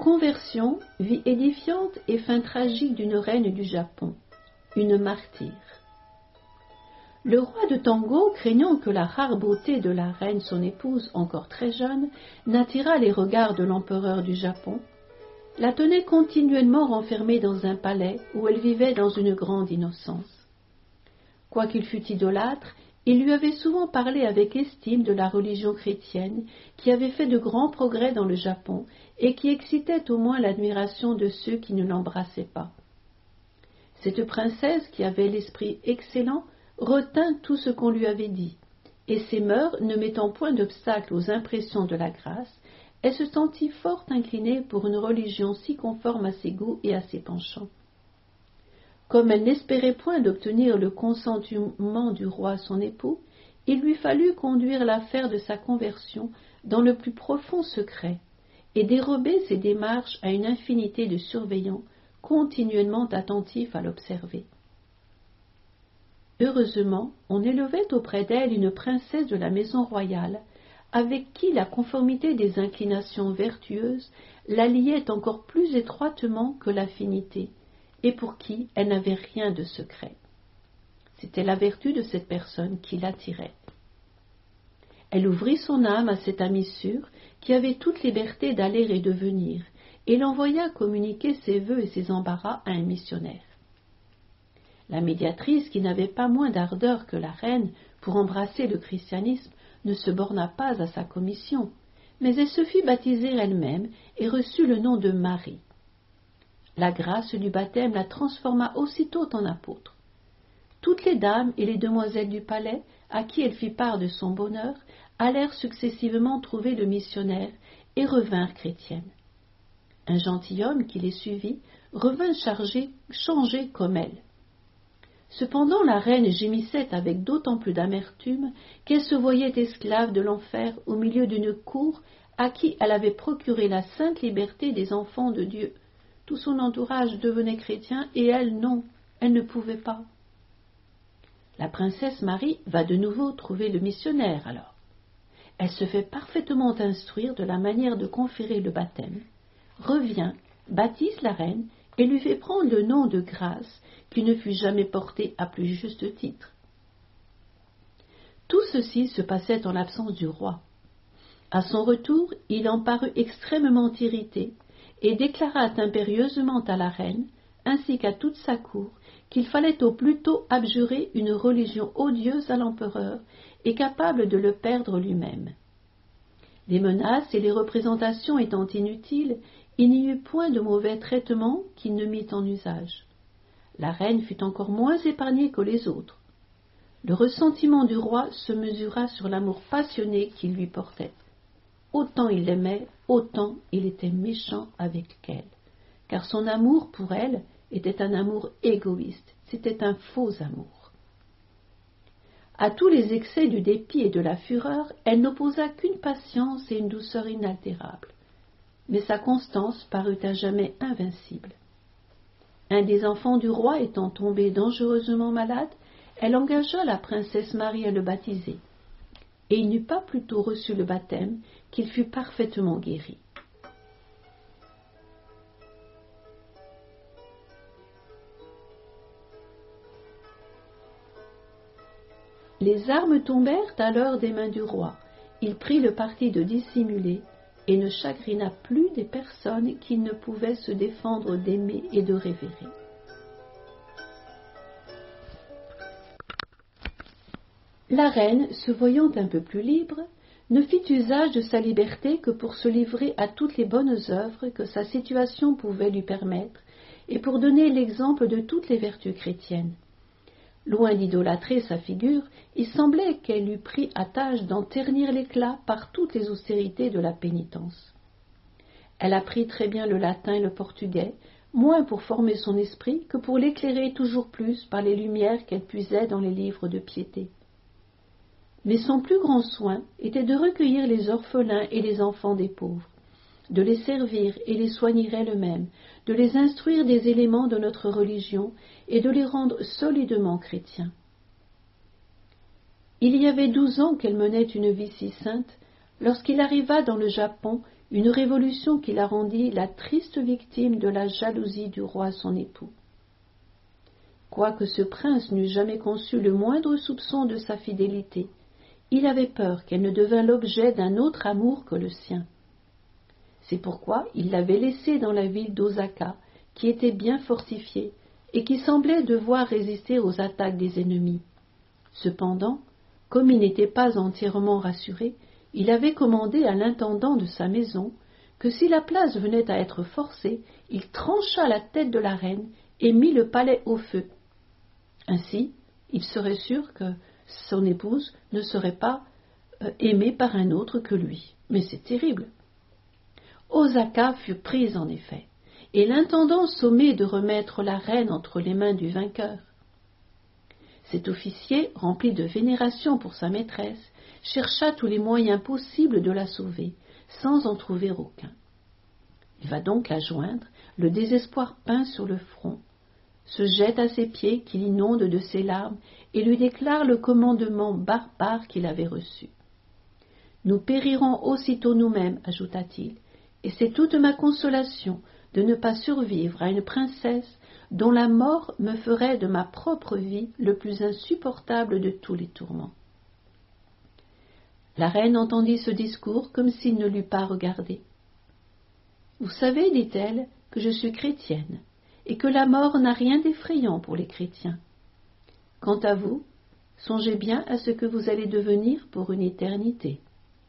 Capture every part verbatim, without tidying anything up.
Conversion, vie édifiante et fin tragique d'une reine du Japon, une martyre. Le roi de Tango, craignant que la rare beauté de la reine son épouse, encore très jeune, n'attirât les regards de l'empereur du Japon, la tenait continuellement renfermée dans un palais où elle vivait dans une grande innocence. Quoiqu'il fût idolâtre, il lui avait souvent parlé avec estime de la religion chrétienne qui avait fait de grands progrès dans le Japon et qui excitait au moins l'admiration de ceux qui ne l'embrassaient pas. Cette princesse, qui avait l'esprit excellent, retint tout ce qu'on lui avait dit, et ses mœurs ne mettant point d'obstacle aux impressions de la grâce, elle se sentit fort inclinée pour une religion si conforme à ses goûts et à ses penchants. Comme elle n'espérait point d'obtenir le consentement du roi son époux, il lui fallut conduire l'affaire de sa conversion dans le plus profond secret, et dérober ses démarches à une infinité de surveillants continuellement attentifs à l'observer. Heureusement, on élevait auprès d'elle une princesse de la maison royale, avec qui la conformité des inclinations vertueuses la liait encore plus étroitement que l'affinité, et pour qui elle n'avait rien de secret. C'était la vertu de cette personne qui l'attirait. Elle ouvrit son âme à cet ami sûr, qui avait toute liberté d'aller et de venir, et l'envoya communiquer ses vœux et ses embarras à un missionnaire. La médiatrice, qui n'avait pas moins d'ardeur que la reine pour embrasser le christianisme, ne se borna pas à sa commission, mais elle se fit baptiser elle-même et reçut le nom de Marie. La grâce du baptême la transforma aussitôt en apôtre. Toutes les dames et les demoiselles du palais, à qui elle fit part de son bonheur, allèrent successivement trouver le missionnaire et revinrent chrétiennes. Un gentilhomme qui les suivit revint chargé, changé comme elle. Cependant la reine gémissait avec d'autant plus d'amertume qu'elle se voyait esclave de l'enfer au milieu d'une cour à qui elle avait procuré la sainte liberté des enfants de Dieu. Tout son entourage devenait chrétien et elle non, elle ne pouvait pas. La princesse Marie va de nouveau trouver le missionnaire alors. Elle se fait parfaitement instruire de la manière de conférer le baptême, revient, baptise la reine et lui fait prendre le nom de grâce qui ne fut jamais porté à plus juste titre. Tout ceci se passait en l'absence du roi. À son retour, il en parut extrêmement irrité et déclara impérieusement à la reine, ainsi qu'à toute sa cour, qu'il fallait au plus tôt abjurer une religion odieuse à l'empereur et capable de le perdre lui-même. Les menaces et les représentations étant inutiles, il n'y eut point de mauvais traitement qu'il ne mit en usage. La reine fut encore moins épargnée que les autres. Le ressentiment du roi se mesura sur l'amour passionné qu'il lui portait. Autant il l'aimait, autant il était méchant avec elle, car son amour pour elle était un amour égoïste, c'était un faux amour. À tous les excès du dépit et de la fureur, elle n'opposa qu'une patience et une douceur inaltérables, mais sa constance parut à jamais invincible. Un des enfants du roi étant tombé dangereusement malade, elle engagea la princesse Marie à le baptiser, et il n'eut pas plus tôt reçu le baptême qu'il fut parfaitement guéri. Les armes tombèrent alors des mains du roi. Il prit le parti de dissimuler et ne chagrina plus des personnes qui ne pouvaient se défendre d'aimer et de révérer. La reine, se voyant un peu plus libre, ne fit usage de sa liberté que pour se livrer à toutes les bonnes œuvres que sa situation pouvait lui permettre et pour donner l'exemple de toutes les vertus chrétiennes. Loin d'idolâtrer sa figure, il semblait qu'elle eût pris à tâche d'en ternir l'éclat par toutes les austérités de la pénitence. Elle apprit très bien le latin et le portugais, moins pour former son esprit que pour l'éclairer toujours plus par les lumières qu'elle puisait dans les livres de piété. Mais son plus grand soin était de recueillir les orphelins et les enfants des pauvres, de les servir et les soigner elle-même, de les instruire des éléments de notre religion et de les rendre solidement chrétiens. Il y avait douze ans qu'elle menait une vie si sainte, lorsqu'il arriva dans le Japon une révolution qui la rendit la triste victime de la jalousie du roi son époux. Quoique ce prince n'eût jamais conçu le moindre soupçon de sa fidélité, il avait peur qu'elle ne devînt l'objet d'un autre amour que le sien. C'est pourquoi il l'avait laissée dans la ville d'Osaka, qui était bien fortifiée, et qui semblait devoir résister aux attaques des ennemis. Cependant, comme il n'était pas entièrement rassuré, il avait commandé à l'intendant de sa maison que si la place venait à être forcée, il trancha la tête de la reine et mit le palais au feu. Ainsi, il serait sûr que son épouse ne serait pas euh, aimée par un autre que lui. Mais c'est terrible. Osaka fut prise en effet, et l'intendant sommé de remettre la reine entre les mains du vainqueur. Cet officier, rempli de vénération pour sa maîtresse, chercha tous les moyens possibles de la sauver, sans en trouver aucun. Il va donc la joindre, le désespoir peint sur le front, se jette à ses pieds qu'il inonde de ses larmes et lui déclare le commandement barbare qu'il avait reçu. « Nous périrons aussitôt nous-mêmes, ajouta-t-il, et c'est toute ma consolation de ne pas survivre à une princesse dont la mort me ferait de ma propre vie le plus insupportable de tous les tourments. » La reine entendit ce discours comme s'il ne l'eût pas regardé. « Vous savez, dit-elle, que je suis chrétienne, et que la mort n'a rien d'effrayant pour les chrétiens. Quant à vous, songez bien à ce que vous allez devenir pour une éternité. »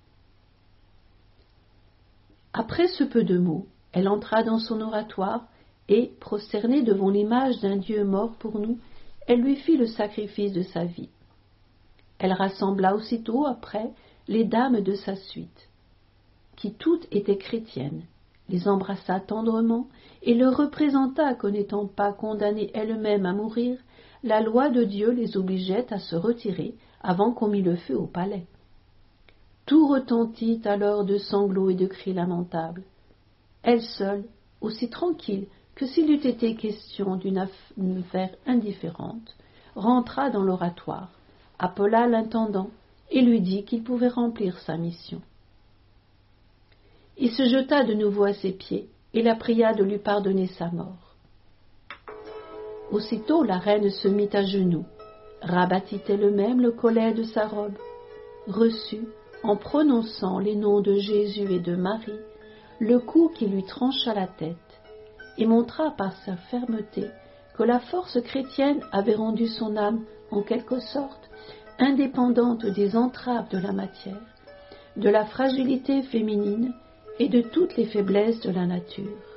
Après ce peu de mots, elle entra dans son oratoire, et, prosternée devant l'image d'un Dieu mort pour nous, elle lui fit le sacrifice de sa vie. Elle rassembla aussitôt après les dames de sa suite, qui toutes étaient chrétiennes, les embrassa tendrement et leur représenta qu'en n'étant pas condamnées elles-mêmes à mourir, la loi de Dieu les obligeait à se retirer avant qu'on mît le feu au palais. Tout retentit alors de sanglots et de cris lamentables. Elle seule, aussi tranquille que s'il eût été question d'une affaire indifférente, rentra dans l'oratoire, appela l'intendant et lui dit qu'il pouvait remplir sa mission. Il se jeta de nouveau à ses pieds et la pria de lui pardonner sa mort. Aussitôt la reine se mit à genoux, rabattit elle-même le collet de sa robe, reçut, en prononçant les noms de Jésus et de Marie, le coup qui lui trancha la tête, et montra par sa fermeté que la force chrétienne avait rendu son âme, en quelque sorte, indépendante des entraves de la matière, de la fragilité féminine et de toutes les faiblesses de la nature.